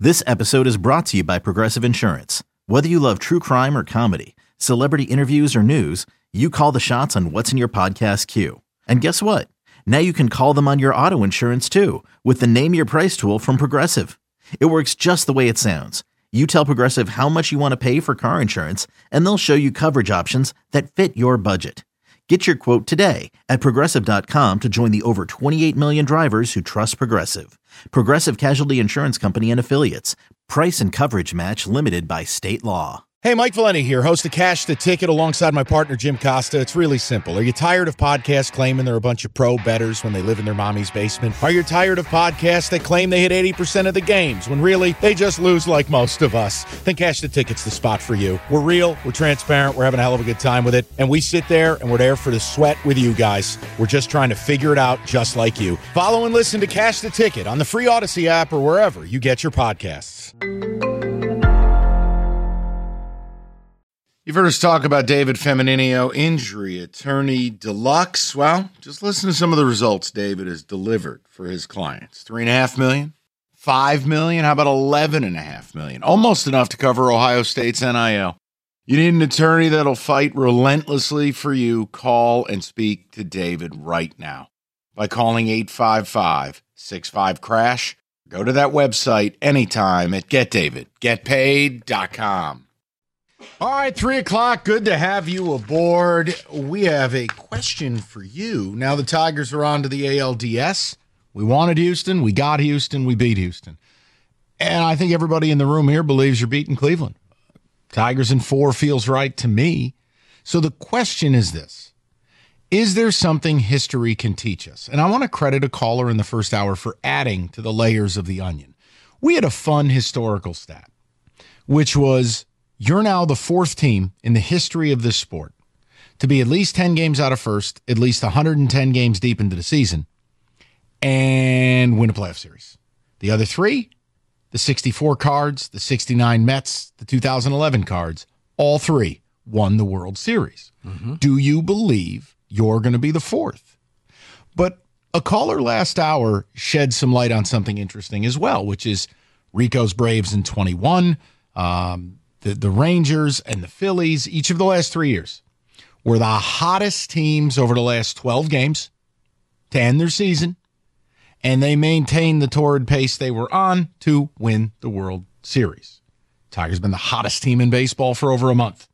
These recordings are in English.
This episode is brought to you by Progressive Insurance. Whether you love true crime or comedy, celebrity interviews or news, you call the shots on what's in your podcast queue. And guess what? Now you can call them on your auto insurance too with the Name Your Price tool from Progressive. It works just the way it sounds. You tell Progressive how much you want to pay for car insurance, and they'll show you coverage options that fit your budget. Get your quote today at Progressive.com to join the over 28 million drivers who trust Progressive. Progressive Casualty Insurance Company and Affiliates. Price and coverage match limited by state law. Hey, Mike Valenti here, host of Cash the Ticket alongside my partner Jim Costa. It's really simple. Are you tired of podcasts claiming they're a bunch of pro bettors when they live in their mommy's basement? Are you tired of podcasts that claim they hit 80% of the games when really they just lose like most of us? Then Cash the Ticket's the spot for you. We're real, we're transparent, we're having a hell of a good time with it, and we sit there and we're there for the sweat with you guys. We're just trying to figure it out just like you. Follow and listen to Cash the Ticket on the free Odyssey app or wherever you get your podcasts. You've heard us talk about David Femininio, injury attorney deluxe. Well, just listen to some of the results David has delivered for his clients. $3.5 million, $5 million, how about $11.5 million? Almost enough to cover Ohio State's NIL. You need an attorney that'll fight relentlessly for you. Call and speak to David right now by calling 855-65-CRASH. Go to that website anytime at getdavidgetpaid.com. All right, 3 o'clock. Good to have you aboard. We have a question for you. Now the Tigers are on to the ALDS. We wanted Houston. We got Houston. We beat Houston. And I think everybody in the room here believes you're beating Cleveland. Tigers in 4 feels right to me. So the question is this. Is there something history can teach us? And I want to credit a caller in the first hour for adding to the layers of the onion. We had a fun historical stat, which was you're now the 4th team in the history of this sport to be at least 10 games out of first, at least 110 games deep into the season, and win a playoff series. The other 3, the 64 Cards, the 69 Mets, the 2011 Cards, all 3 won the World Series. Mm-hmm. Do you believe you're going to be the 4th? But a caller last hour shed some light on something interesting as well, which is Rico's Braves in 21, the Rangers and the Phillies, each of the last 3 years, were the hottest teams over the last 12 games to end their season, and they maintained the torrid pace they were on to win the World Series. Tigers been the hottest team in baseball for over a month.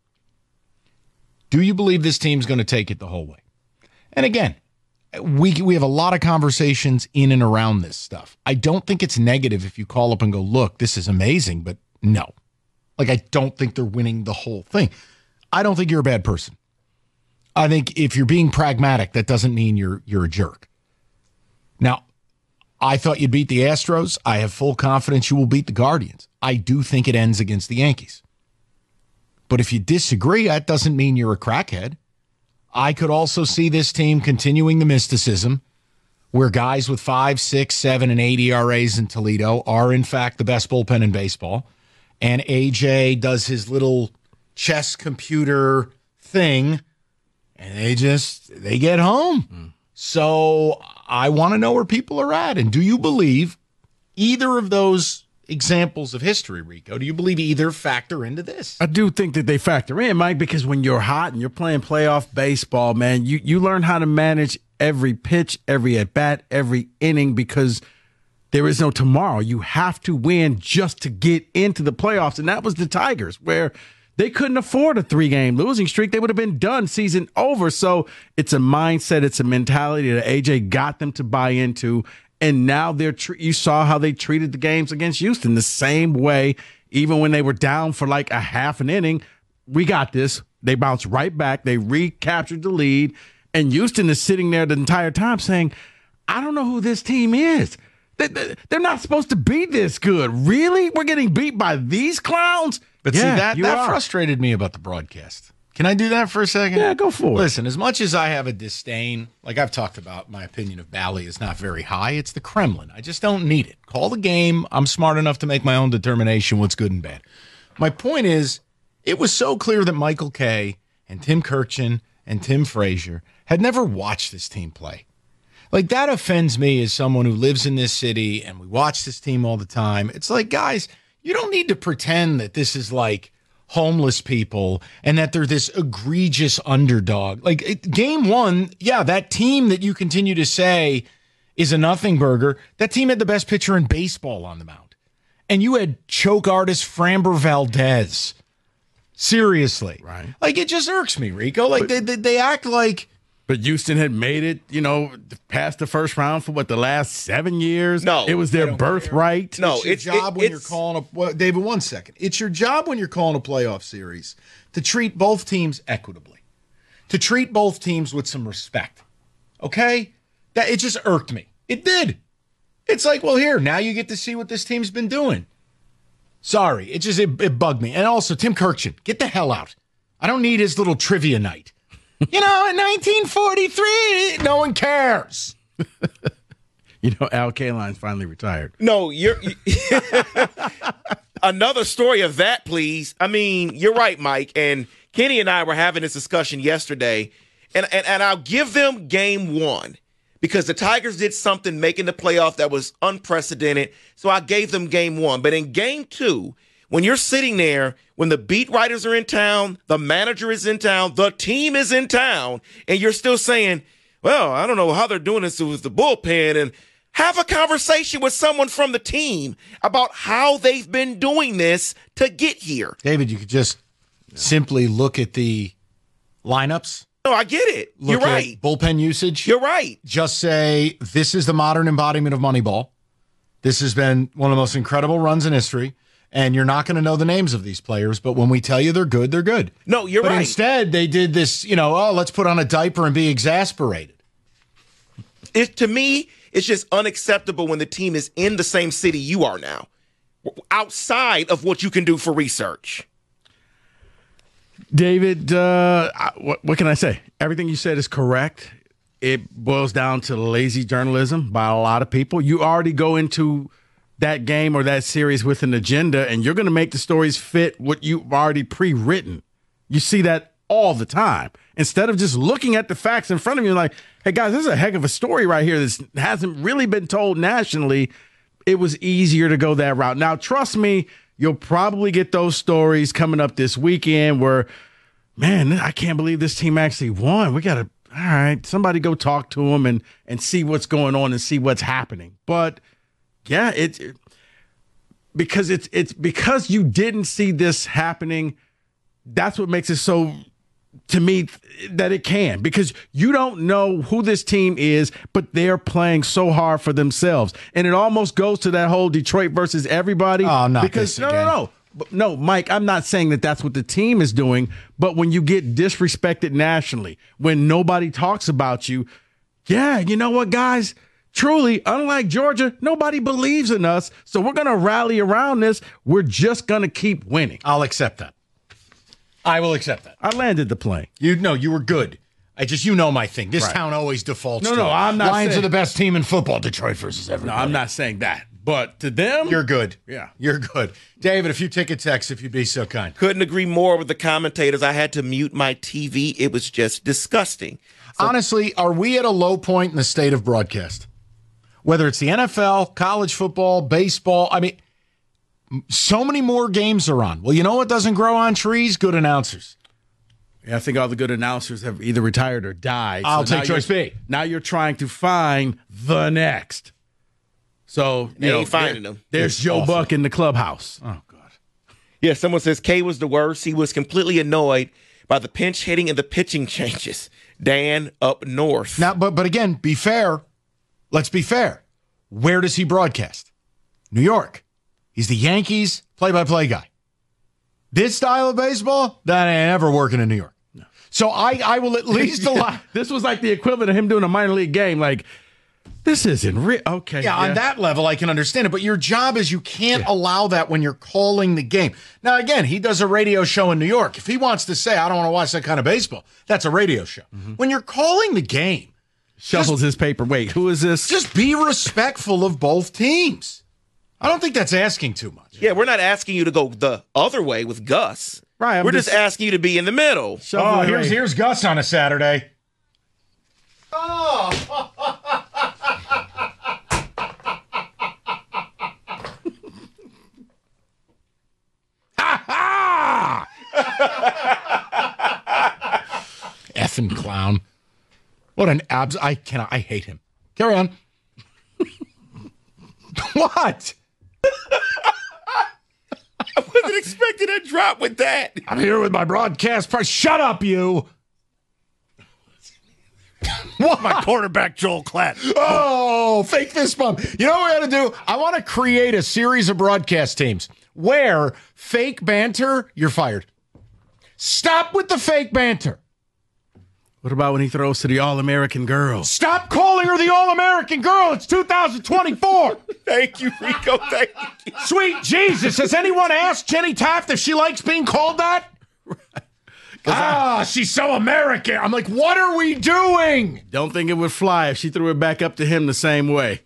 Do you believe this team's going to take it the whole way? And again, we have a lot of conversations in and around this stuff. I don't think it's negative if you call up and go, look, this is amazing, but no. Like, I don't think they're winning the whole thing. I don't think you're a bad person. I think if you're being pragmatic, that doesn't mean you're a jerk. Now, I thought you'd beat the Astros. I have full confidence you will beat the Guardians. I do think it ends against the Yankees. But if you disagree, that doesn't mean you're a crackhead. I could also see this team continuing the mysticism where guys with 5, 6, 7, and 8 ERAs in Toledo are, in fact, the best bullpen in baseball. And AJ does his little chess computer thing, and they get home. So I want to know where people are at. And do you believe either of those examples of history, Rico? Do you believe either factor into this? I do think that they factor in, Mike, because when you're hot and you're playing playoff baseball, man, you learn how to manage every pitch, every at-bat, every inning, because there is no tomorrow. You have to win just to get into the playoffs. And that was the Tigers, where they couldn't afford a 3-game losing streak. They would have been done, season over. So it's a mindset, it's a mentality that AJ got them to buy into. And now you saw how they treated the games against Houston the same way, even when they were down for like a half an inning. We got this. They bounced right back. They recaptured the lead. And Houston is sitting there the entire time saying, I don't know who this team is. They're not supposed to be this good. Really? We're getting beat by these clowns? But yeah, see, that frustrated me about the broadcast. Can I do that for a second? Yeah, go for it. Listen, as much as I have a disdain, like I've talked about, my opinion of Bally is not very high. It's the Kremlin. I just don't need it. Call the game. I'm smart enough to make my own determination what's good and bad. My point is, it was so clear that Michael Kay and Tim Kirchin and Tim Frazier had never watched this team play. Like, that offends me as someone who lives in this city and we watch this team all the time. It's like, guys, you don't need to pretend that this is like homeless people and that they're this egregious underdog. Like, game one, yeah, that team that you continue to say is a nothing burger, that team had the best pitcher in baseball on the mound. And you had choke artist Framber Valdez. Seriously. Right. Like, it just irks me, Rico. Like, they act like... But Houston had made it, past the first round for the last 7 years. No. It was their birthright. No, It's your job when you're calling David, 1 second. It's your job when you're calling a playoff series to treat both teams equitably, to treat both teams with some respect. Okay? It just irked me. It did. It's like, well, here, now you get to see what this team's been doing. Sorry. It bugged me. And also, Tim Kirkjian, get the hell out. I don't need his little trivia night. In 1943, no one cares. Al Kaline's finally retired. No, you're another story of that, please. I mean, you're right, Mike. And Kenny and I were having this discussion yesterday, and I'll give them game one because the Tigers did something making the playoff that was unprecedented. So I gave them game one. But in game two, when you're sitting there, when the beat writers are in town, the manager is in town, the team is in town, and you're still saying, well, I don't know how they're doing this with the bullpen, and have a conversation with someone from the team about how they've been doing this to get here. David, you could just simply look at the lineups. No, I get it. You're right. Bullpen usage. You're right. Just say, this is the modern embodiment of Moneyball. This has been one of the most incredible runs in history. And you're not going to know the names of these players, but when we tell you they're good, they're good. No, you're right. But instead, they did this, let's put on a diaper and be exasperated. To me, it's just unacceptable when the team is in the same city you are now, outside of what you can do for research. David, what can I say? Everything you said is correct. It boils down to lazy journalism by a lot of people. You already go into that game or that series with an agenda, and you're going to make the stories fit what you've already pre-written. You see that all the time. Instead of just looking at the facts in front of you like, hey, guys, this is a heck of a story right here that hasn't really been told nationally, it was easier to go that route. Now, trust me, you'll probably get those stories coming up this weekend where, man, I can't believe this team actually won. We got to, all right, somebody go talk to them and see what's going on and see what's happening. But yeah, it's because you didn't see this happening. That's what makes it so, to me, that it can, because you don't know who this team is, but they're playing so hard for themselves. And it almost goes to that whole Detroit versus everybody. Oh, not because this again. No, Mike, I'm not saying that that's what the team is doing, but when you get disrespected nationally, when nobody talks about you, yeah, you know what, guys? Truly, unlike Georgia, nobody believes in us, so we're going to rally around this. We're just going to keep winning. I'll accept that. I will accept that. I landed the plane. You were good. My thing. This town always defaults to No, I'm not Lions saying, are the best team in football. Detroit versus everybody. No, I'm not saying that. But to them, you're good. Yeah. You're good. David, a few ticket texts, if you'd be so kind. Couldn't agree more with the commentators. I had to mute my TV. It was just disgusting. Honestly, are we at a low point in the state of broadcast? Whether it's the NFL, college football, baseball, I mean, so many more games are on. Well, you know what doesn't grow on trees? Good announcers. Yeah, I think all the good announcers have either retired or died. I'll take choice B. Now you're trying to find the next. So, they ain't finding them. There's Joe Buck in the clubhouse. Oh, God. Yeah, someone says K was the worst. He was completely annoyed by the pinch hitting and the pitching changes. Dan up north. Now, but again, be fair. Let's be fair. Where does he broadcast? New York. He's the Yankees play-by-play guy. This style of baseball, that ain't ever working in New York. No. So I will at least allow. This was like the equivalent of him doing a minor league game. Like, this isn't real. Okay. Yeah, on that level, I can understand it. But your job is you can't allow that when you're calling the game. Now, again, he does a radio show in New York. If he wants to say, I don't want to watch that kind of baseball, that's a radio show. Mm-hmm. When you're calling the game, shuffles his paper. Wait, who is this? Just be respectful of both teams. I don't think that's asking too much. Yeah, we're not asking you to go the other way with Gus. Right. We're just asking you to be in the middle. Here's Gus on a Saturday. Oh. effing clown. What an I hate him. Carry on. What? I wasn't expecting a drop with that. I'm here with my broadcast partner. Shut up, you. What? My quarterback, Joel Klatt. Oh, fake fist bump. You know what we got to do? I want to create a series of broadcast teams where fake banter, you're fired. Stop with the fake banter. What about when he throws to the All-American girl? Stop calling her the All-American girl. It's 2024. Thank you, Rico. Thank you. Sweet Jesus. Has anyone asked Jenny Taft if she likes being called that? She's so American. I'm like, what are we doing? Don't think it would fly if she threw it back up to him the same way.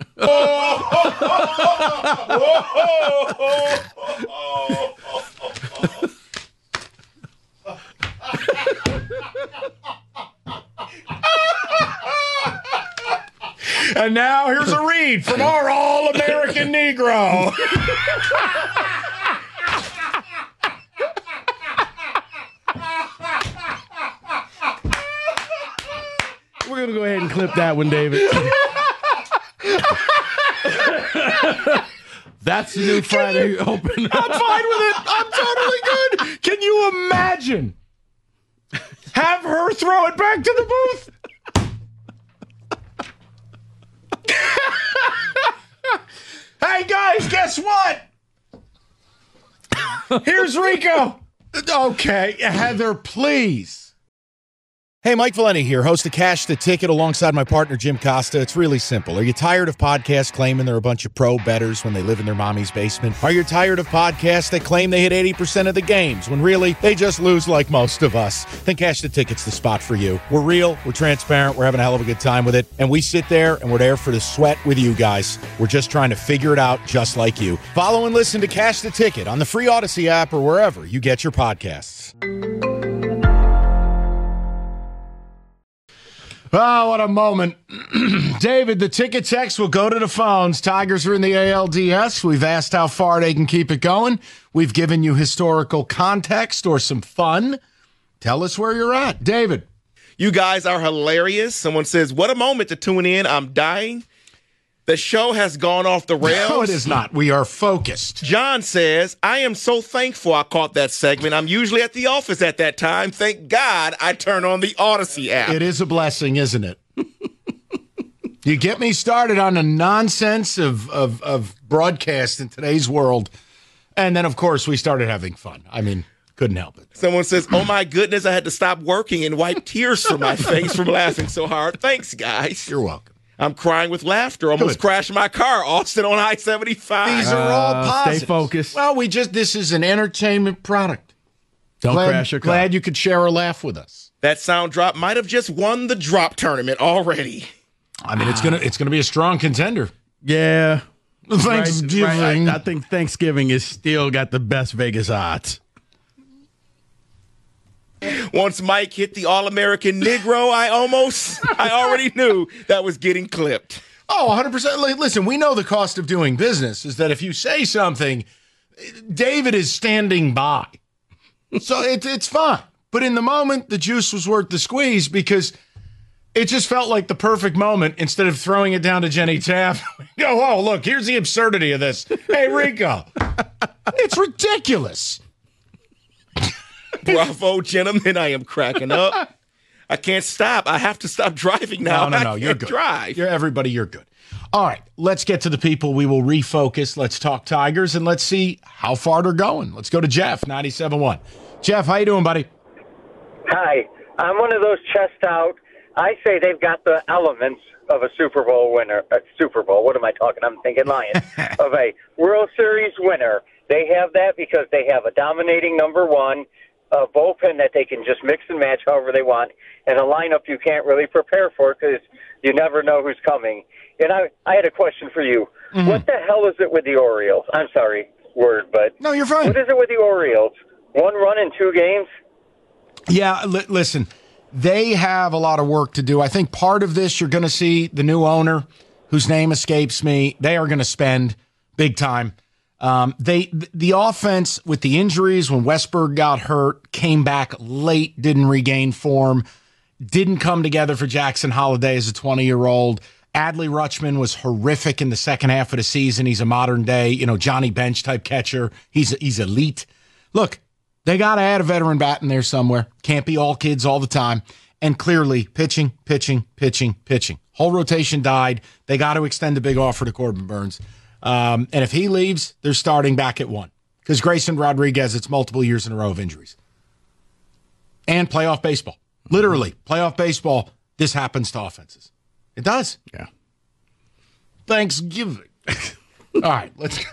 And now here's a read from our All-American Negro. We're going to go ahead and clip that one, David. That's the new Friday open. I'm fine with it. I'm totally good. Can you imagine? Have her throw it back to the booth? Hey, guys, guess what? Here's Rico. Okay, Heather, please. Hey, Mike Valenti here, host of Cash the Ticket alongside my partner, Jim Costa. It's really simple. Are you tired of podcasts claiming they're a bunch of pro bettors when they live in their mommy's basement? Are you tired of podcasts that claim they hit 80% of the games when really they just lose like most of us? Then Cash the Ticket's the spot for you. We're real, we're transparent, we're having a hell of a good time with it, and we sit there and we're there for the sweat with you guys. We're just trying to figure it out just like you. Follow and listen to Cash the Ticket on the free Odyssey app or wherever you get your podcasts. Oh, what a moment. David, the ticket text will go to the phones. Tigers are in the ALDS. We've asked how far they can keep it going. We've given you historical context or some fun. Tell us where you're at. David. You guys are hilarious. Someone says, what a moment to tune in. I'm dying. The show has gone off the rails. No, it is not. We are focused. John says, I am so thankful I caught that segment. I'm usually at the office at that time. Thank God I turn on the Odyssey app. It is a blessing, isn't it? You get me started on the nonsense of broadcast in today's world. And then, of course, we started having fun. I mean, couldn't help it. Someone says, oh, my goodness, I had to stop working and wipe tears from my face from laughing so hard. Thanks, guys. You're welcome. I'm crying with laughter. Almost crashed my car. Austin on I-75. These are all positive. Stay focused. Well, this is an entertainment product. Don't crash your car. Glad you could share a laugh with us. That sound drop might have just won the drop tournament already. I mean, it's gonna be a strong contender. Yeah. Thanksgiving. Right. I think Thanksgiving is still got the best Vegas odds. Once Mike hit the All-American Negro, I already knew that was getting clipped. Oh, 100%. Listen, we know the cost of doing business is that if you say something, David is standing by. So it's fine. But in the moment, the juice was worth the squeeze because it just felt like the perfect moment. Instead of throwing it down to Jenny Taft, go, oh, look, here's the absurdity of this. Hey, Rico, it's ridiculous. Bravo, gentlemen. I am cracking up. I can't stop. I have to stop driving now. No, you're good. Drive. You're good. All right, let's get to the people. We will refocus. Let's talk Tigers, and let's see how far they're going. Let's go to Jeff, 97.1. Jeff, how you doing, buddy? Hi. I'm one of those chest out. I say they've got the elements of a Super Bowl winner. What am I talking? I'm thinking Lions. Of a World Series winner. They have that because they have a dominating number one, a bullpen that they can just mix and match however they want, and a lineup you can't really prepare for because you never know who's coming. And I had a question for you. Mm-hmm. What the hell is it with the Orioles? I'm sorry, but no, you're fine. What is it with the Orioles? 1 run in 2 games? Yeah, listen, they have a lot of work to do. I think part of this, you're going to see the new owner, whose name escapes me. They are going to spend big time. The offense with the injuries when Westberg got hurt, came back late, didn't regain form. didn't come together for Jackson Holiday as a 20-year-old. Adley Rutschman was horrific in the second half of the season. He's a modern day, Johnny Bench type catcher. He's elite. Look, they got to add a veteran bat in there somewhere. Can't be all kids all the time. And clearly, pitching. Whole rotation died. They got to extend a big offer to Corbin Burns. And if he leaves, they're starting back at one. Because Grayson Rodriguez, it's multiple years in a row of injuries. And playoff baseball. Literally, playoff baseball, this happens to offenses. It does. Yeah. Thanksgiving. All right, let's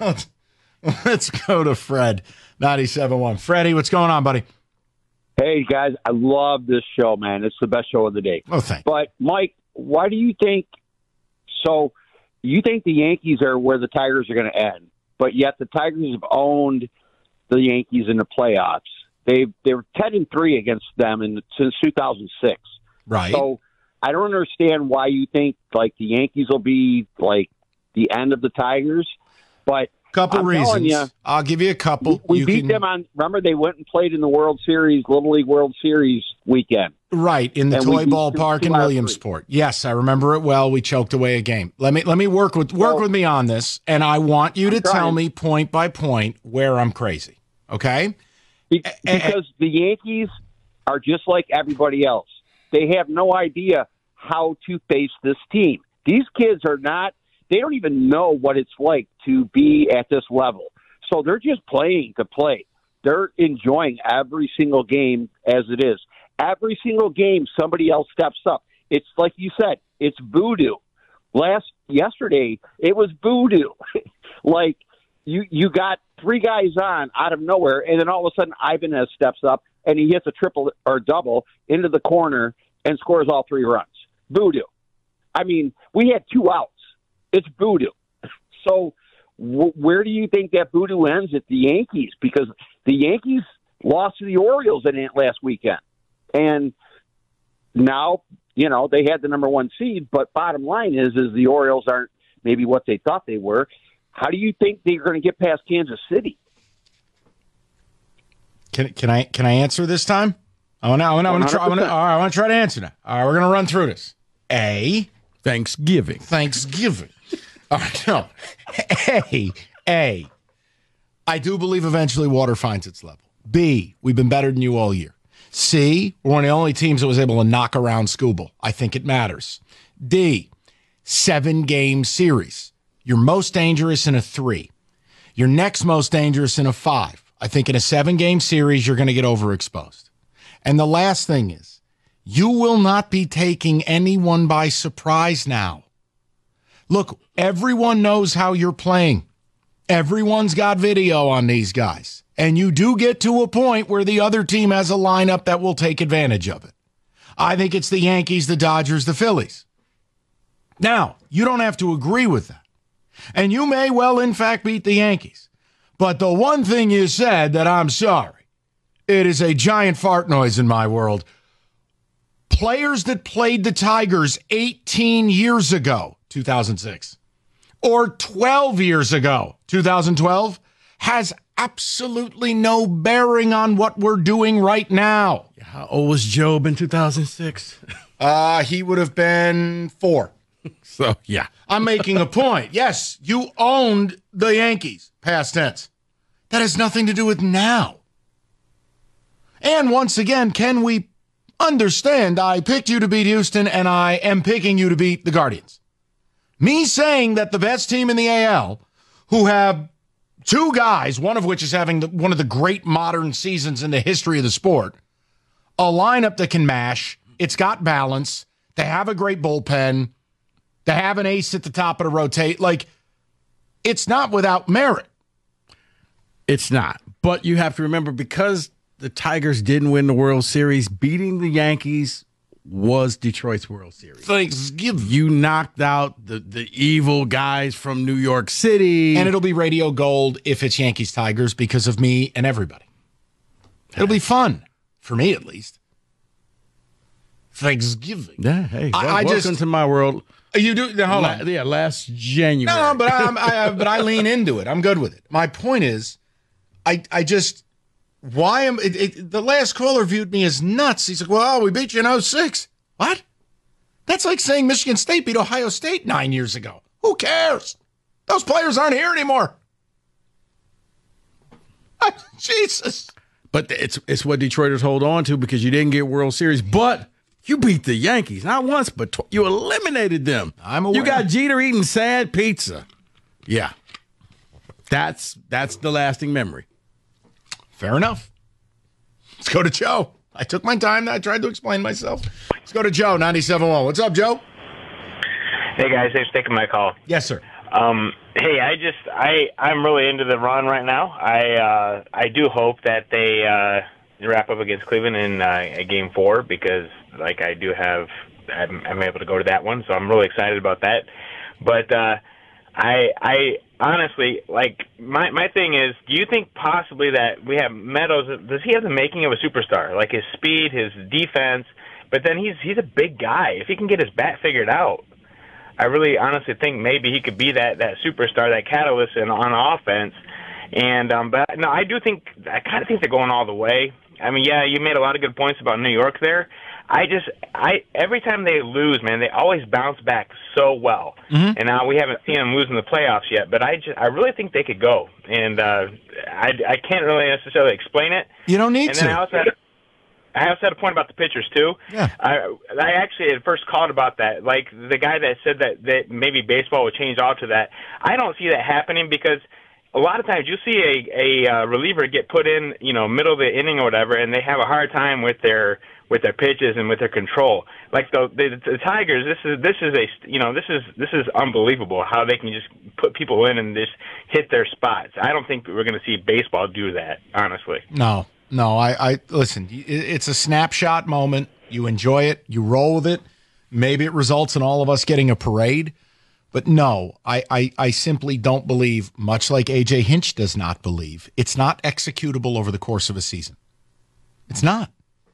go to Fred, 97.1. Freddie, what's going on, buddy? Hey, guys, I love this show, man. It's the best show of the day. Oh, thanks. But, Mike, why do you think – so you think the Yankees are where the Tigers are going to end, but yet the Tigers have owned the Yankees in the playoffs. They were 10-3 against them since 2006. Right. So I don't understand why you think, like, the Yankees will be, like, the end of the Tigers, but – Couple reasons. You, I'll give you a couple. We beat them on. Remember, they went and played in the World Series, Little League World Series weekend. Right, in the Toy Ballpark in Williamsport. Yes, I remember it well. We choked away a game. Let me work with me on this, and I want you to tell me point by point where I'm crazy. Okay? Because the Yankees are just like everybody else. They have no idea how to face this team. These kids are not. They don't even know what it's like to be at this level. So they're just playing to play. They're enjoying every single game as it is. Every single game, somebody else steps up. It's like you said, it's voodoo. Yesterday, it was voodoo. Like, you got three guys on out of nowhere, and then all of a sudden Ibanez steps up, and he hits a triple or double into the corner and scores all three runs. Voodoo. I mean, we had 2 outs. It's voodoo. So where do you think that voodoo ends at the Yankees? Because the Yankees lost to the Orioles in it last weekend. And now, they had the number 1 seed, but bottom line is the Orioles aren't maybe what they thought they were. How do you think they're going to get past Kansas City? Can I answer this time? I want to try to answer that. All right, we're going to run through this. Thanksgiving. All right, no. A. I do believe eventually water finds its level. B. We've been better than you all year. C. We're one of the only teams that was able to knock around Scooble. I think it matters. D. 7-game series. You're most dangerous in a 3. You're next most dangerous in a 5. I think in a 7-game series, you're going to get overexposed. And the last thing is, you will not be taking anyone by surprise now. Look, everyone knows how you're playing. Everyone's got video on these guys. And you do get to a point where the other team has a lineup that will take advantage of it. I think it's the Yankees, the Dodgers, the Phillies. Now, you don't have to agree with that. And you may well, in fact, beat the Yankees. But the one thing you said that I'm sorry, it is a giant fart noise in my world. Players that played the Tigers 18 years ago, 2006, or 12 years ago, 2012, has absolutely no bearing on what we're doing right now. How old was Job in 2006? He would have been 4. So, yeah. I'm making a point. Yes, you owned the Yankees, past tense. That has nothing to do with now. And once again, can we understand I picked you to beat Houston and I am picking you to beat the Guardians? Me saying that the best team in the AL, who have 2 guys, one of which is having one of the great modern seasons in the history of the sport, a lineup that can mash, it's got balance, they have a great bullpen, they have an ace at the top of the rotate. Like, it's not without merit. It's not. But you have to remember, because the Tigers didn't win the World Series, beating the Yankees was Detroit's World Series. Thanksgiving. You knocked out the evil guys from New York City. And it'll be radio gold if it's Yankees Tigers because of me and everybody. It'll be fun, for me at least. Thanksgiving. Yeah, hey, welcome to my world. You do? Hold on. Yeah, last January. No, but I lean into it. I'm good with it. My point is, I just, why am, the last caller viewed me as nuts. He's like, well, we beat you in 06. What? That's like saying Michigan State beat Ohio State 9 years ago. Who cares? Those players aren't here anymore. Jesus. But it's what Detroiters hold on to because you didn't get World Series, but you beat the Yankees. Not once, but you eliminated them. I'm aware. You got Jeter eating sad pizza. Yeah. That's the lasting memory. Fair enough. Let's go to Joe. I took my time. I tried to explain myself. Let's go to Joe, 97.1. What's up, Joe? Hey, guys. Thanks for taking my call. Yes, sir. Hey, I'm really into the run right now. I do hope that they wrap up against Cleveland in Game 4 because, like, I'm able to go to that one, so I'm really excited about that. But I honestly, like, my thing is, do you think possibly that we have Meadows? Does he have the making of a superstar? Like his speed, his defense, but then he's a big guy. If he can get his bat figured out, I really honestly think maybe he could be that superstar, that catalyst on offense. And but no, I kind of think they're going all the way. I mean, yeah, you made a lot of good points about New York there. Every time they lose, man, they always bounce back so well. Mm-hmm. And now we haven't seen them lose in the playoffs yet, but I really think they could go. And I can't really necessarily explain it. You don't need to. And then I also had a point about the pitchers, too. Yeah. I actually at first called about that. Like, the guy that said that maybe baseball would change all to that. I don't see that happening because a lot of times you see a reliever get put in, middle of the inning or whatever, and they have a hard time with their pitches and with their control. Like the Tigers, this is unbelievable how they can just put people in and just hit their spots. I don't think we're going to see baseball do that, honestly. No, I listen, it's a snapshot moment. You enjoy it. You roll with it. Maybe it results in all of us getting a parade. But no, I simply don't believe, much like A.J. Hinch does not believe, it's not executable over the course of a season. It's not.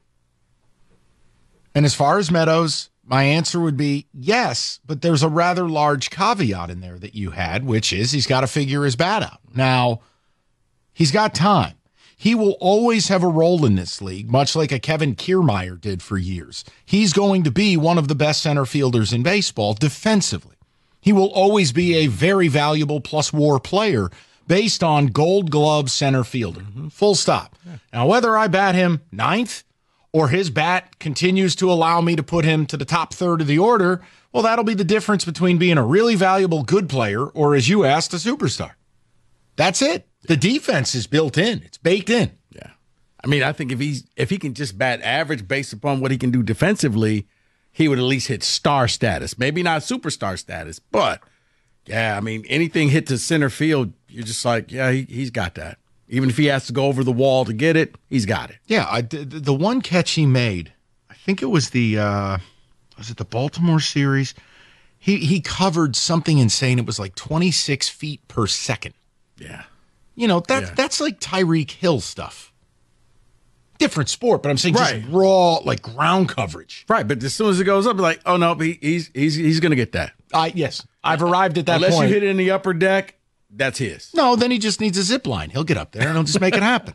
And as far as Meadows, my answer would be yes, but there's a rather large caveat in there that you had, which is he's got to figure his bat out. Now, he's got time. He will always have a role in this league, much like a Kevin Kiermaier did for years. He's going to be one of the best center fielders in baseball defensively. He will always be a very valuable plus WAR player based on Gold Glove center fielder. Mm-hmm. Full stop. Yeah. Now, whether I bat him ninth or his bat continues to allow me to put him to the top third of the order, well, that'll be the difference between being a really valuable good player or, as you asked, a superstar. That's it. The defense is built in. It's baked in. Yeah. I mean, I think if he can just bat average based upon what he can do defensively, he would at least hit star status. Maybe not superstar status, but, yeah, I mean, anything hit to center field, you're just like, yeah, he's got that. Even if he has to go over the wall to get it, he's got it. Yeah, the one catch he made, I think it was the Baltimore series? He covered something insane. It was like 26 feet per second. Yeah. That's like Tyreek Hill stuff. Different sport, but I'm saying just raw, like ground coverage. Right, but as soon as it goes up, like, oh no, he's going to get that. Yes, I've arrived at that Unless point. Unless you hit it in the upper deck, that's his. No, then he just needs a zip line. He'll get up there and he'll just make it happen.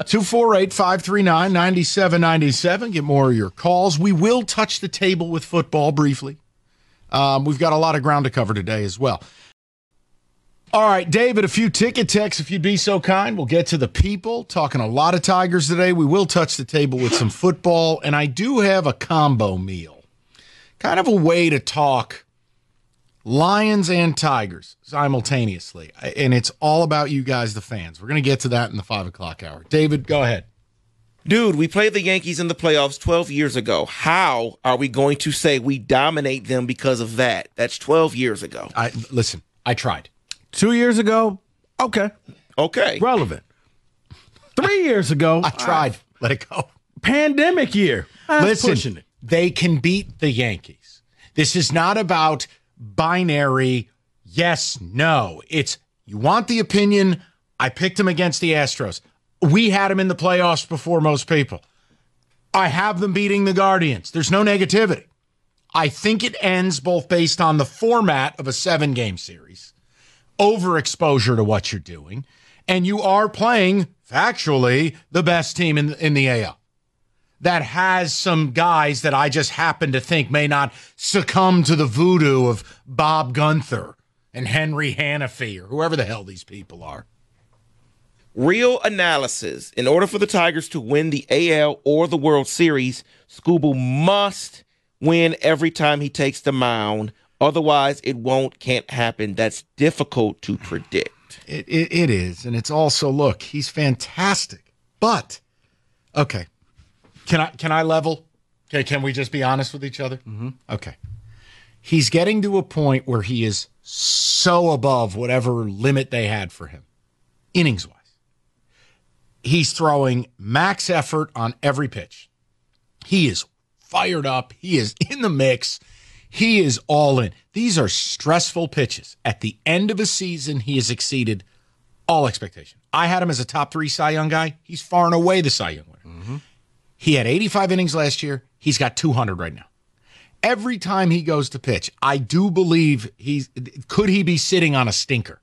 248-539-9797. Get more of your calls. We will touch the table with football briefly. We've got a lot of ground to cover today as well. All right, David, a few ticket texts, if you'd be so kind. We'll get to the people. Talking a lot of Tigers today. We will touch the table with some football, and I do have a combo meal. Kind of a way to talk Lions and Tigers simultaneously, and it's all about you guys, the fans. We're going to get to that in the 5 o'clock hour. David, go ahead. Dude, we played the Yankees in the playoffs 12 years ago. How are we going to say we dominate them because of that? That's 12 years ago. Listen, I tried. 2 years ago, okay. Relevant. 3 years ago, I tried. Let it go. Pandemic year. Listen, pushing it. They can beat the Yankees. This is not about binary yes, no. It's you want the opinion. I picked him against the Astros. We had him in the playoffs before most people. I have them beating the Guardians. There's no negativity. I think it ends both based on the format of a 7-game series, overexposure to what you're doing, and you are playing, factually, the best team in the AL. that has some guys that I just happen to think may not succumb to the voodoo of Bob Gunther and Henry Hannafy or whoever the hell these people are. Real analysis. In order for the Tigers to win the AL or the World Series, Skubal must win every time he takes the mound. Otherwise, can't happen. That's difficult to predict. It is, and it's also, look, he's fantastic. But, okay, can I level? Okay, can we just be honest with each other? Mm-hmm. Okay. He's getting to a point where he is so above whatever limit they had for him, innings-wise. He's throwing max effort on every pitch. He is fired up. He is in the mix. He is all in. These are stressful pitches. At the end of a season, he has exceeded all expectation. I had him as a top 3 Cy Young guy. He's far and away the Cy Young winner. Mm-hmm. He had 85 innings last year. He's got 200 right now. Every time he goes to pitch, I do believe could he be sitting on a stinker?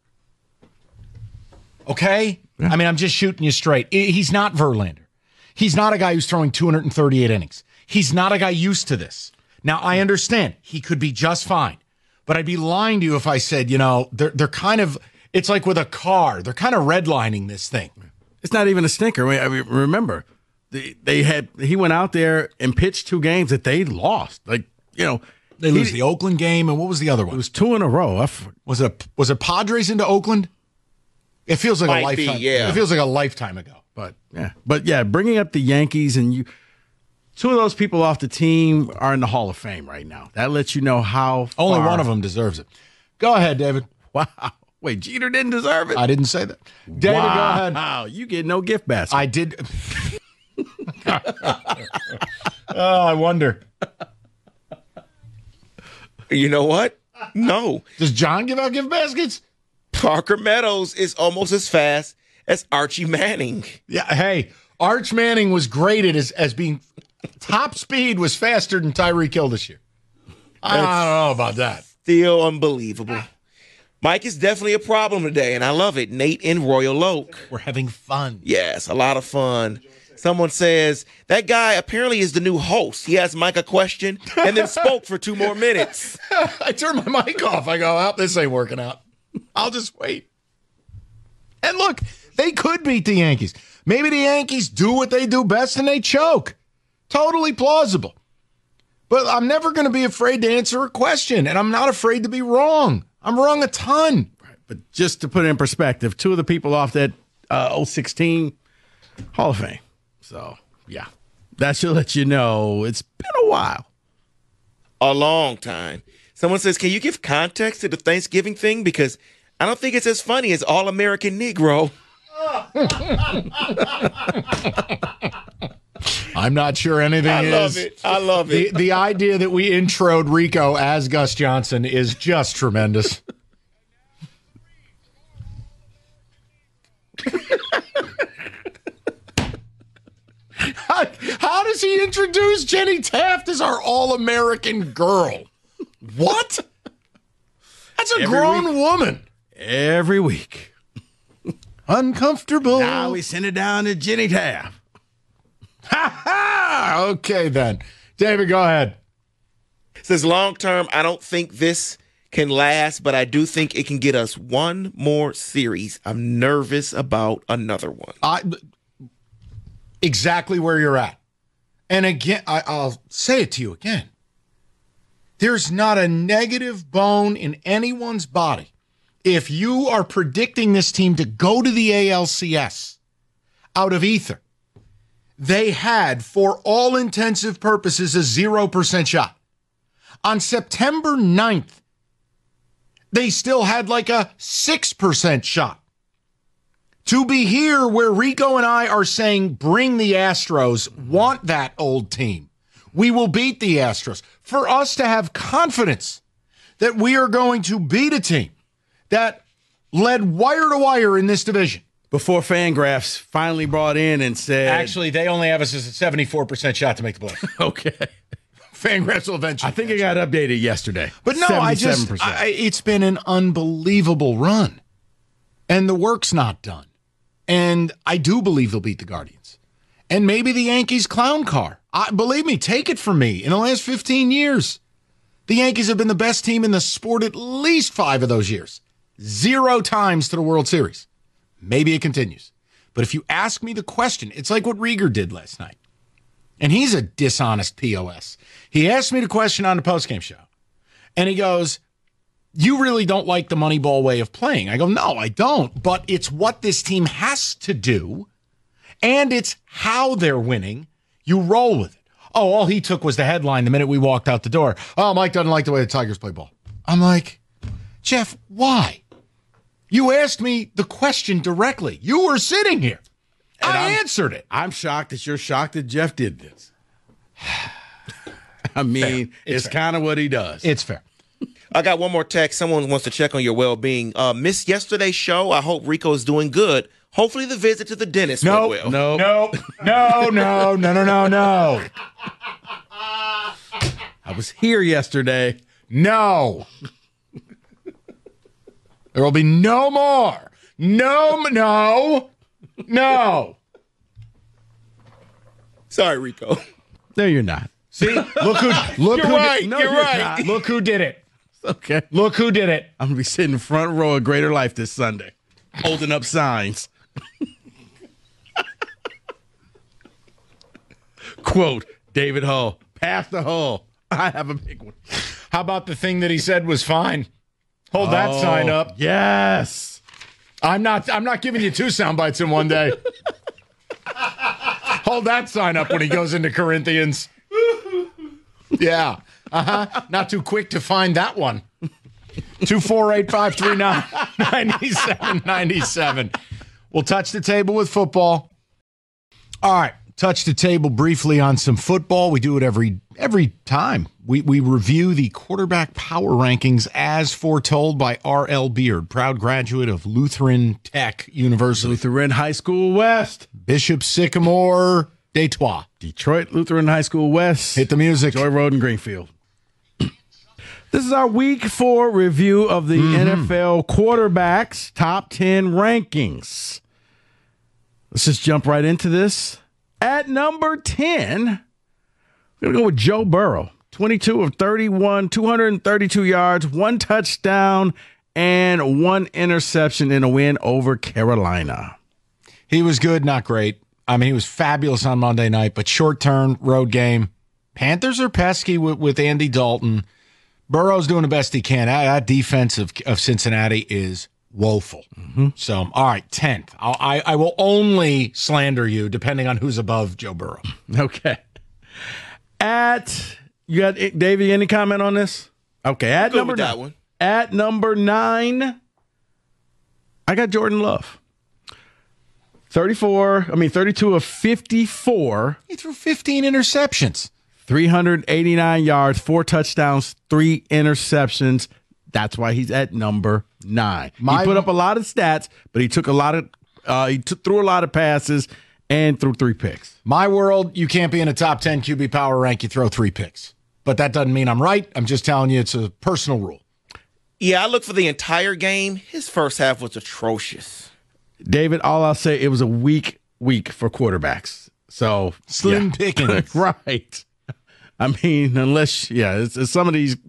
Okay? Yeah. I mean, I'm just shooting you straight. He's not Verlander. He's not a guy who's throwing 238 innings. He's not a guy used to this. Now, I understand he could be just fine, but I'd be lying to you if I said, they're kind of, it's like with a car. They're kind of redlining this thing. It's not even a stinker. I mean remember, he went out there and pitched 2 games that they lost. They lose the Oakland game, and what was the other one? It was 2 in a row. Was it Padres into Oakland? It feels like a lifetime. Yeah. It feels like a lifetime ago. But bringing up the Yankees and 2 of those people off the team are in the Hall of Fame right now. That lets you know how far. Only one of them deserves it. Go ahead, David. Wow. Wait, Jeter didn't deserve it? I didn't say that. David, go ahead. Wow, you get no gift basket. I did. I wonder. You know what? No. Does John give out gift baskets? Parker Meadows is almost as fast as Archie Manning. Yeah, hey, Arch Manning was graded as being top speed was faster than Tyreek Hill this year. I don't know about that. Still unbelievable. Mike is definitely a problem today, and I love it. Nate in Royal Oak. We're having fun. Yes, a lot of fun. Someone says, that guy apparently is the new host. He asked Mike a question and then spoke for 2 more minutes. I turned my mic off. I go, this ain't working out. I'll just wait. And look, they could beat the Yankees. Maybe the Yankees do what they do best and they choke. Totally plausible. But I'm never going to be afraid to answer a question, and I'm not afraid to be wrong. I'm wrong a ton. Right, but just to put it in perspective, 2 of the people off that 016 Hall of Fame. So, yeah, that should let you know it's been a while. A long time. Someone says, can you give context to the Thanksgiving thing? Because I don't think it's as funny as All-American Negro. I'm not sure anything is. I love it. The idea that we introed Rico as Gus Johnson is just tremendous. How does he introduce Jenny Taft as our All-American girl? What? That's a grown woman. Every week. Uncomfortable. Now we send it down to Jenny Taft. Ha ha! Okay, then. David, go ahead. Says long term, I don't think this can last, but I do think it can get us 1 more series. I'm nervous about another one. Exactly where you're at. And again, I'll say it to you again. There's not a negative bone in anyone's body. If you are predicting this team to go to the ALCS out of ether, they had, for all intensive purposes, a 0% shot. On September 9th, they still had like a 6% shot. To be here where Rico and I are saying, bring the Astros, want that old team. We will beat the Astros. For us to have confidence that we are going to beat a team that led wire to wire in this division. Before Fangraphs finally brought in and said... Actually, they only have us as a 74% shot to make the playoffs. Okay. Fangraphs will eventually... I think it got updated yesterday. But no, 77%. It's been an unbelievable run. And the work's not done. And I do believe they'll beat the Guardians. And maybe the Yankees clown car. Believe me, take it from me. In the last 15 years, the Yankees have been the best team in the sport at least 5 of those years. 0 times to the World Series. Maybe it continues. But if you ask me the question, it's like what Rieger did last night. And he's a dishonest POS. He asked me the question on the postgame show. And he goes, you really don't like the Moneyball way of playing. I go, no, I don't. But it's what this team has to do. And it's how they're winning. You roll with it. Oh, all he took was the headline the minute we walked out the door. Oh, Mike doesn't like the way the Tigers play ball. I'm like, Jeff, why? You asked me the question directly. You were sitting here. And I answered it. I'm shocked that you're shocked that Jeff did this. I mean, it's kind of what he does. It's fair. I got one more text. Someone wants to check on your well-being. Missed yesterday's show. I hope Rico is doing good. Hopefully the visit to the dentist went well. No. I was here yesterday. No. There will be no more. No. Sorry, Rico. No, you're not. See, look who You're right. did, You're right. Look who did it. Okay. Look who did it. I'm going to be sitting in front row of Greater Life this Sunday, holding up signs. Quote, David Hull, Pastor Hull, I have a big one. How about the thing that he said was fine? Hold that sign up. Yes. I'm not giving you 2 sound bites in one day. Hold that sign up when he goes into Corinthians. Yeah. Not too quick to find that one. 248-539-9797. We'll touch the table with football. All right. Touch the table briefly on some football. We do it every time. We review the quarterback power rankings as foretold by R.L. Beard, proud graduate of Lutheran Tech University. Lutheran High School West. Bishop Sycamore, Detroit. Detroit Lutheran High School West. Hit the music. Joy Road and Greenfield. This is our Week 4 review of the NFL quarterbacks top 10 rankings. Let's just jump right into this. At number 10, we're going to go with Joe Burrow. 22 of 31, 232 yards, 1 touchdown, and 1 interception in a win over Carolina. He was good, not great. I mean, he was fabulous on Monday night, but short-term road game. Panthers are pesky with Andy Dalton. Burrow's doing the best he can. That defense of Cincinnati is woeful. So, all right, 10th. I will only slander you depending on who's above Joe Burrow. Okay. You got Davey? Any comment on this? Okay. At number 9. That one. At number 9, I got Jordan Love. 32 of 54. He threw 15 interceptions. 389 yards, 4 touchdowns, 3 interceptions. That's why he's at number 9. He put up a lot of stats, but he took a lot of threw a lot of passes and threw 3 picks. My world, you can't be in a top 10 QB power rank. You throw 3 picks. But that doesn't mean I'm right. I'm just telling you it's a personal rule. Yeah, I looked for the entire game. His first half was atrocious. David, all I'll say, it was a weak week for quarterbacks. So Slim pickings. Right. I mean, unless, it's some of these,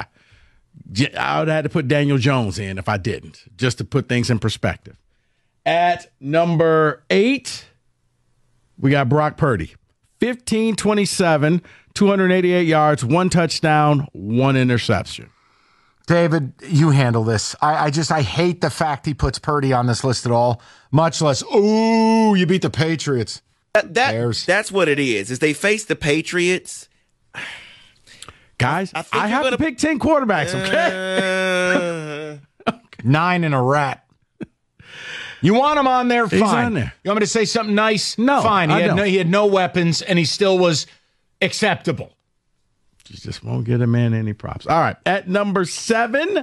I would have had to put Daniel Jones in if I didn't, just to put things in perspective. At number 8, we got Brock Purdy. 15-27, 288 yards, 1 touchdown, 1 interception. David, you handle this. I hate the fact he puts Purdy on this list at all, much less, you beat the Patriots. That's what it is they face the Patriots. Guys, I have to pick 10 quarterbacks, okay? 9 and a rat. You want him on there? Fine. He's on there. You want me to say something nice? No, fine. He had no weapons, and he still was acceptable. You just won't get a man any props. All right. At number 7,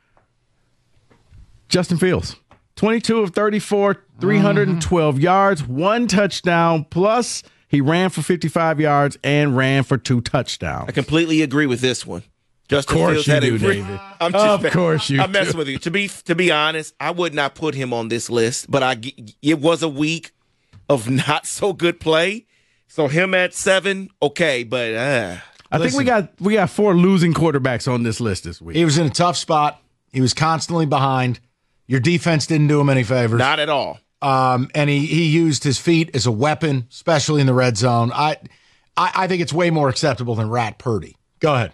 Justin Fields. 22 of 34, 312 yards, 1 touchdown, plus he ran for 55 yards and ran for 2 touchdowns. I completely agree with this one. Justin of course Fields you had do, a David. of course you I'm messing with you. To be honest, I would not put him on this list, but it was a week of not so good play. So him at 7, okay, but I think we got 4 losing quarterbacks on this list this week. He was in a tough spot. He was constantly behind. Your defense didn't do him any favors. not at all. And he used his feet as a weapon, especially in the red zone. I think it's way more acceptable than Rat Purdy. Go ahead.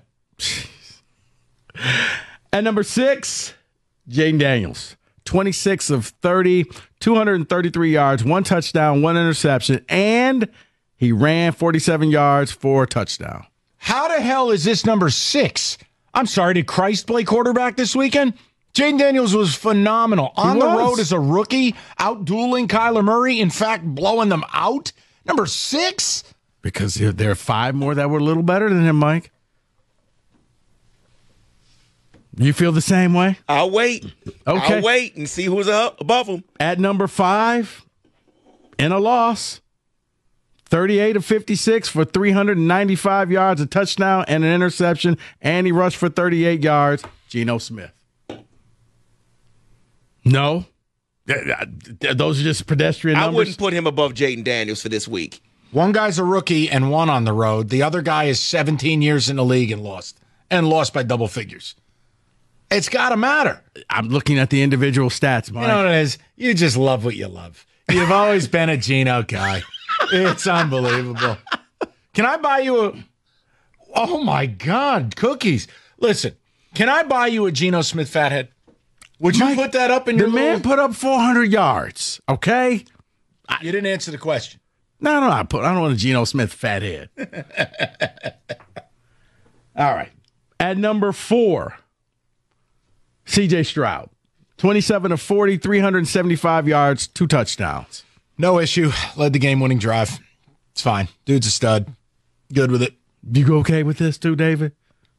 At number 6, Jaden Daniels. 26 of 30, 233 yards, 1 touchdown, 1 interception, and he ran 47 yards for a touchdown. How the hell is this number 6? I'm sorry, did Christ play quarterback this weekend? Jaden Daniels was phenomenal. On the road as a rookie, out-dueling Kyler Murray, in fact, blowing them out. Number 6? Because there are 5 more that were a little better than him, Mike. You feel the same way? I'll wait. Okay. I'll wait and see who's above him. At number 5, in a loss, 38 of 56 for 395 yards, a touchdown, and an interception, and he rushed for 38 yards, Geno Smith. No? Those are just pedestrian numbers? I wouldn't put him above Jaden Daniels for this week. One guy's a rookie and 1 on the road. The other guy is 17 years in the league and lost by double figures. It's got to matter. I'm looking at the individual stats, Mike. You know what it is? You just love what you love. You've always been a Geno guy. It's unbelievable. Can I buy you a... Oh, my God, cookies. Listen, can I buy you a Geno Smith fathead? Would you Mike, put that up in your The man put up 400 yards, okay? You didn't answer the question. No, I don't want a Geno Smith fat head. All right. At number 4, C.J. Stroud. 27 of 40, 375 yards, 2 touchdowns. No issue. Led the game-winning drive. It's fine. Dude's a stud. Good with it. You okay with this too, David?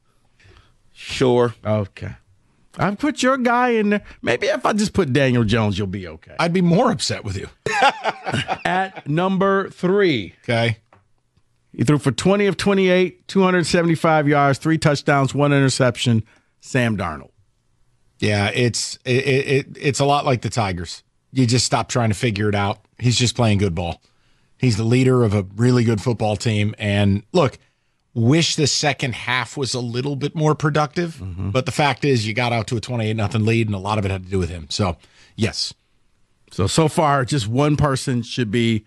Sure. Okay. I put your guy in there. Maybe if I just put Daniel Jones, you'll be okay. I'd be more upset with you. At number 3, Okay. he threw for 20 of 28, 275 yards, 3 touchdowns, 1 interception, Sam Darnold. Yeah, it's a lot like the Tigers. You just stop trying to figure it out. He's just playing good ball. He's the leader of a really good football team. And look, wish the second half was a little bit more productive. But the fact is you got out to a 28-0 lead, and a lot of it had to do with him. So, yes. So far, just one person should be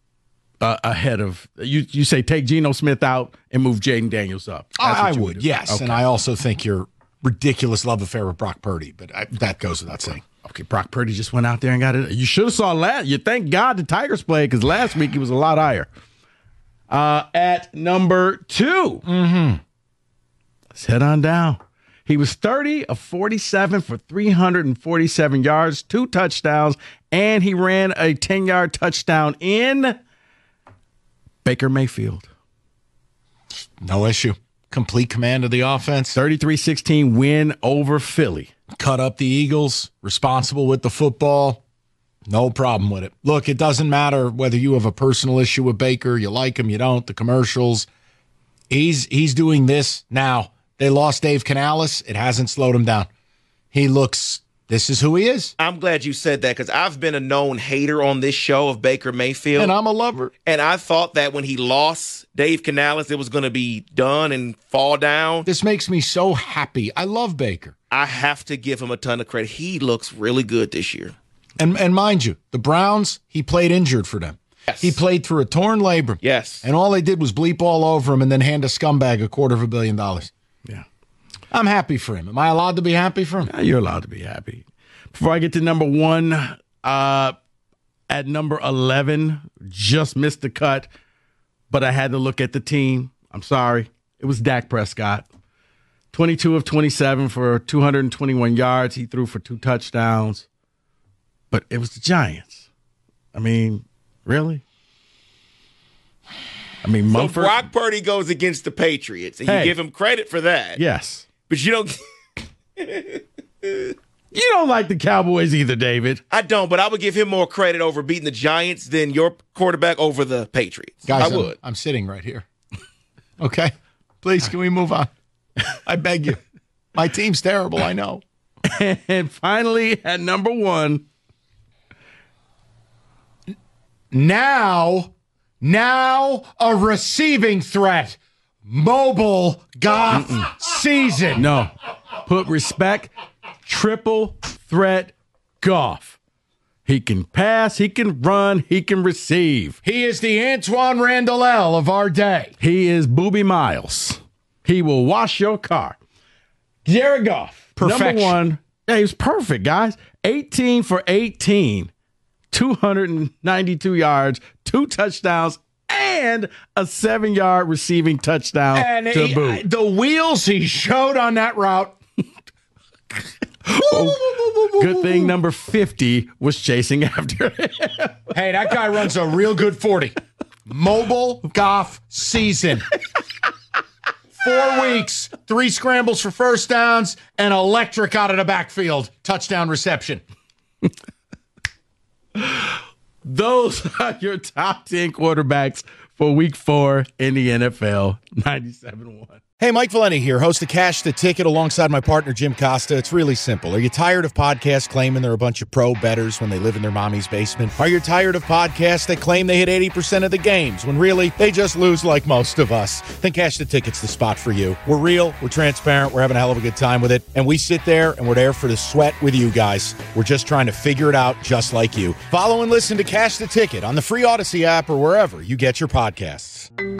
ahead of you. Say take Geno Smith out and move Jaden Daniels up. I would, yes. Okay. And I also think your ridiculous love affair with Brock Purdy, but that goes without saying. Okay, Brock Purdy just went out there and got it. You should have saw last. You thank God the Tigers played because last week he was a lot higher. At number 2, let's head on down. He was 30 of 47 for 347 yards, 2 touchdowns, and he ran a 10-yard touchdown in Baker Mayfield. No issue. Complete command of the offense. 33-16 win over Philly. Cut up the Eagles. Responsible with the football. No problem with it. Look, it doesn't matter whether you have a personal issue with Baker, you like him, you don't, the commercials. He's doing this now. They lost Dave Canales. It hasn't slowed him down. This is who he is. I'm glad you said that because I've been a known hater on this show of Baker Mayfield. And I'm a lover. And I thought that when he lost Dave Canales, it was going to be done and fall down. This makes me so happy. I love Baker. I have to give him a ton of credit. He looks really good this year. And mind you, the Browns, he played injured for them. Yes. He played through a torn labrum. Yes. And all they did was bleep all over him and then hand a scumbag $250 million. Yeah. I'm happy for him. Am I allowed to be happy for him? You're allowed to be happy. Before I get to number 1, at number 11, just missed the cut, but I had to look at the team. I'm sorry. It was Dak Prescott. 22 of 27 for 221 yards. He threw for 2 touchdowns. But it was the Giants. I mean, really? I mean, So Mumford. Brock Purdy goes against the Patriots, and you give him credit for that. Yes. But you don't. You don't like the Cowboys either, David. I don't, but I would give him more credit over beating the Giants than your quarterback over the Patriots. Guys, I would. I'm sitting right here. Okay? Please, can we move on? I beg you. My team's terrible, I know. And finally, at number 1. Now, Now a receiving threat. Mobile Goff season. No. Put respect. Triple threat Goff. He can pass, he can run, he can receive. He is the Antoine Randall L of our day. He is Booby Miles. He will wash your car. Jared Goff. Perfection. Number one. Yeah, he was perfect, guys. 18 for 18. 292 yards, 2 touchdowns, and a 7-yard receiving touchdown to boot. The wheels he showed on that route. Good thing number 50 was chasing after him. Hey, that guy runs a real good 40. Mobile Goff season. 4 weeks, 3 scrambles for first downs, and electric out of the backfield. Touchdown reception. Those are your top 10 quarterbacks for week 4 in the NFL. 97-1. Hey, Mike Valenti here, host of Cash the Ticket alongside my partner, Jim Costa. It's really simple. Are you tired of podcasts claiming they're a bunch of pro bettors when they live in their mommy's basement? Are you tired of podcasts that claim they hit 80% of the games when really they just lose like most of us? Then Cash the Ticket's the spot for you. We're real, we're transparent, we're having a hell of a good time with it, and we sit there and we're there for the sweat with you guys. We're just trying to figure it out just like you. Follow and listen to Cash the Ticket on the free Odyssey app or wherever you get your podcasts.